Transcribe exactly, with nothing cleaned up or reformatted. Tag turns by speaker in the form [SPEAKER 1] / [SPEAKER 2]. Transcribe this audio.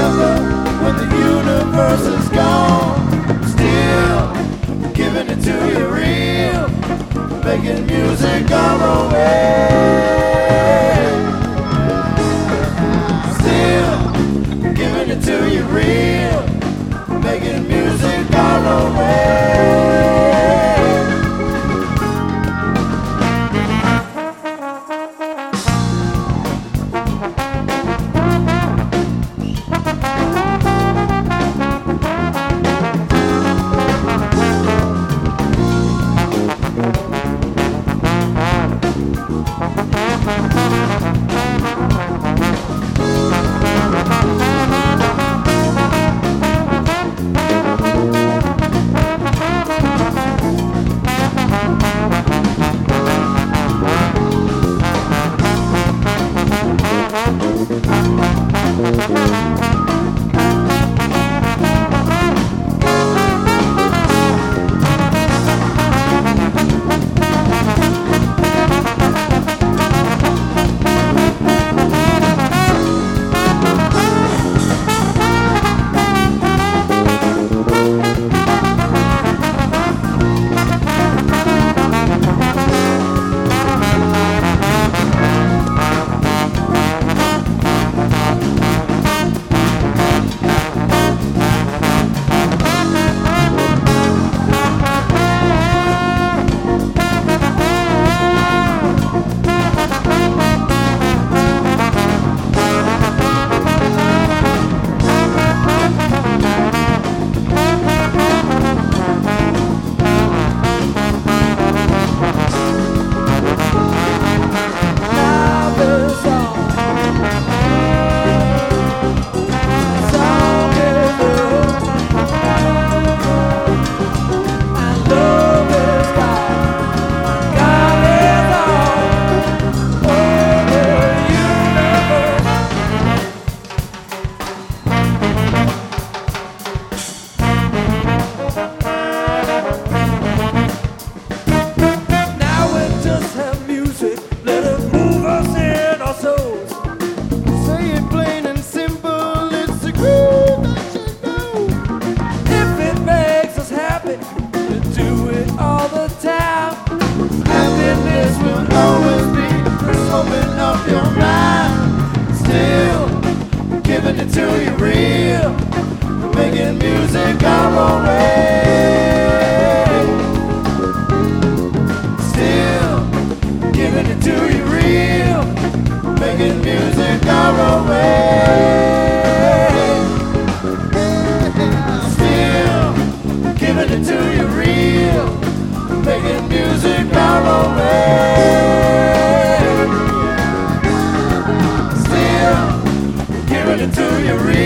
[SPEAKER 1] never, when the universe is gone, still giving it to you real, making music our own way. Still giving it to you real, making music our own way. Giving it to you real, making music our own way. Still giving it to you real, making music our own way. Still giving it to you real, making music our own way. Still giving it to you real.